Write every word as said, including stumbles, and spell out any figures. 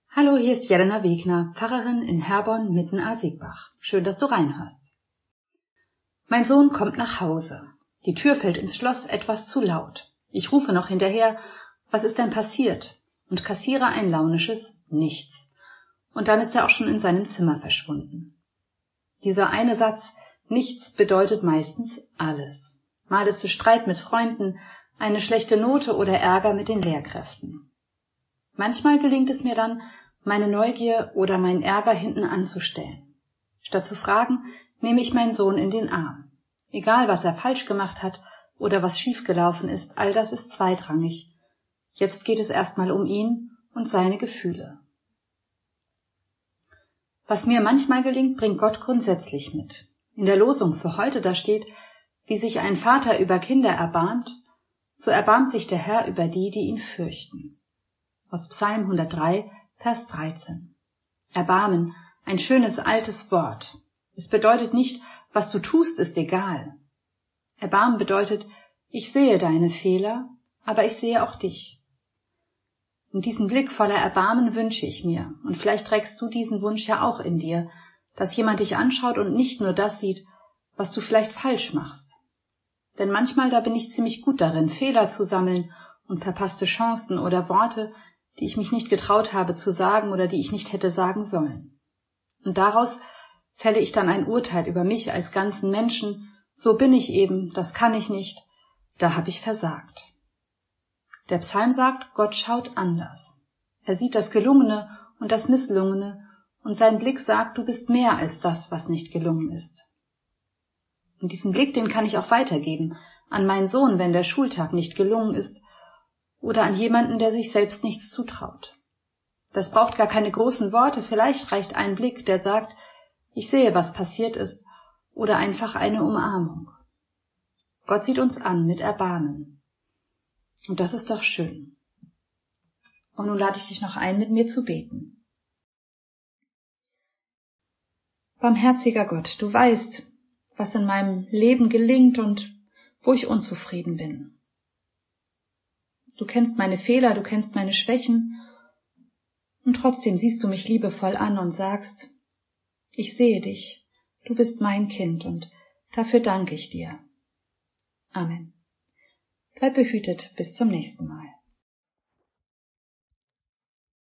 Hallo, hier ist Jelena Wegner, Pfarrerin in Herborn mitten Asigbach. Schön, dass du reinhörst. Mein Sohn kommt nach Hause. Die Tür fällt ins Schloss etwas zu laut. Ich rufe noch hinterher, was ist denn passiert? Und kassiere ein launisches Nichts. Und dann ist er auch schon in seinem Zimmer verschwunden. Dieser eine Satz, nichts, bedeutet meistens alles. Mal ist es Streit mit Freunden, eine schlechte Note oder Ärger mit den Lehrkräften. Manchmal gelingt es mir dann, meine Neugier oder meinen Ärger hinten anzustellen. Statt zu fragen, nehme ich meinen Sohn in den Arm. Egal, was er falsch gemacht hat oder was schiefgelaufen ist, all das ist zweitrangig. Jetzt geht es erstmal um ihn und seine Gefühle. Was mir manchmal gelingt, bringt Gott grundsätzlich mit. In der Losung für heute da steht, wie sich ein Vater über Kinder erbarmt, so erbarmt sich der Herr über die, die ihn fürchten. Aus Psalm hundertdrei, Vers dreizehn. Erbarmen, ein schönes altes Wort. Es bedeutet nicht, was du tust, ist egal. Erbarmen bedeutet, ich sehe deine Fehler, aber ich sehe auch dich. Und diesen Blick voller Erbarmen wünsche ich mir. Und vielleicht trägst du diesen Wunsch ja auch in dir, dass jemand dich anschaut und nicht nur das sieht, was du vielleicht falsch machst. Denn manchmal, da bin ich ziemlich gut darin, Fehler zu sammeln und verpasste Chancen oder Worte, die ich mich nicht getraut habe zu sagen oder die ich nicht hätte sagen sollen. Und daraus fälle ich dann ein Urteil über mich als ganzen Menschen, so bin ich eben, das kann ich nicht, da habe ich versagt. Der Psalm sagt, Gott schaut anders. Er sieht das Gelungene und das Misslungene und sein Blick sagt, du bist mehr als das, was nicht gelungen ist. Und diesen Blick, den kann ich auch weitergeben an meinen Sohn, wenn der Schultag nicht gelungen ist, oder an jemanden, der sich selbst nichts zutraut. Das braucht gar keine großen Worte, vielleicht reicht ein Blick, der sagt, ich sehe, was passiert ist, oder einfach eine Umarmung. Gott sieht uns an mit Erbarmen. Und das ist doch schön. Und nun lade ich dich noch ein, mit mir zu beten. Barmherziger Gott, du weißt, was in meinem Leben gelingt und wo ich unzufrieden bin. Du kennst meine Fehler, du kennst meine Schwächen und trotzdem siehst du mich liebevoll an und sagst, ich sehe dich, du bist mein Kind und dafür danke ich dir. Amen. Bleib behütet, bis zum nächsten Mal.